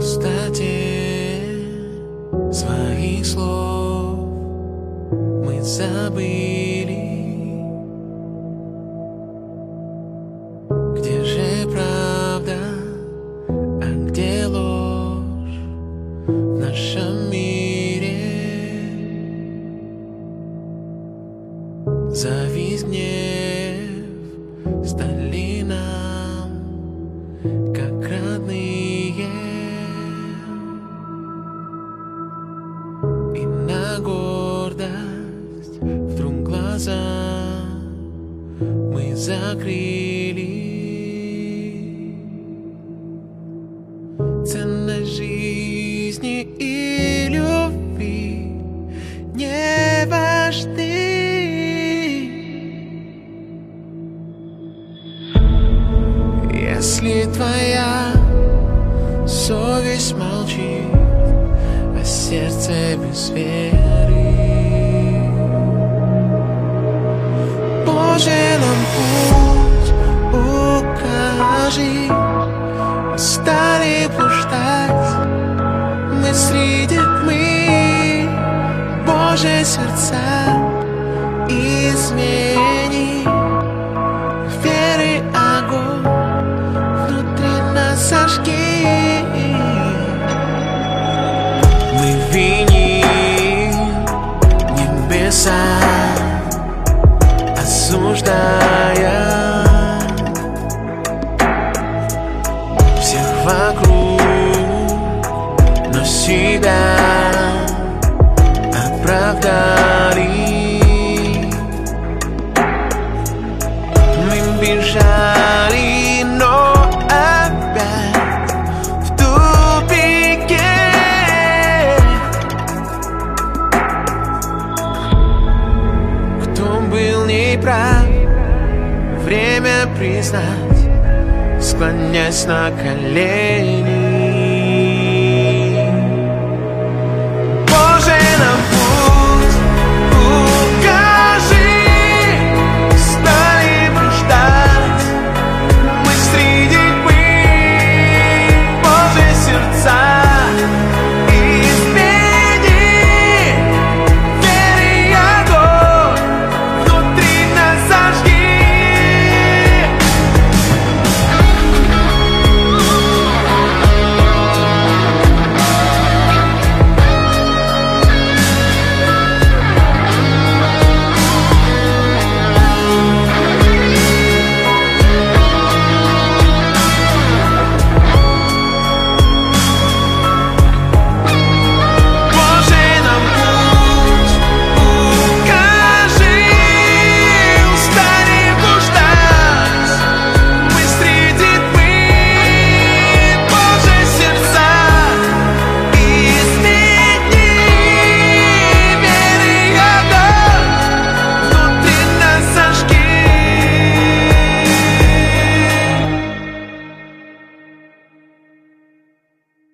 пустоте своих слов мы забыли. Где же правда, а где ложь в нашем мире? Зависть, гнев стали нам как родные, и на гордость вдруг глаза мы закрыли. Ценность жизни и любви не важны. Если твоя совесть молчит, а сердце без веры, Боже, нам путь укажи. Устали блуждать мы среди тьмы, Боже, сердца измени, веры огонь внутри нас зажги. Мы виним небеса, осуждая всех вокруг, но себя оправдали. Мы бежали, но опять в тупике. Кто был неправ, время признать, склонясь на колени.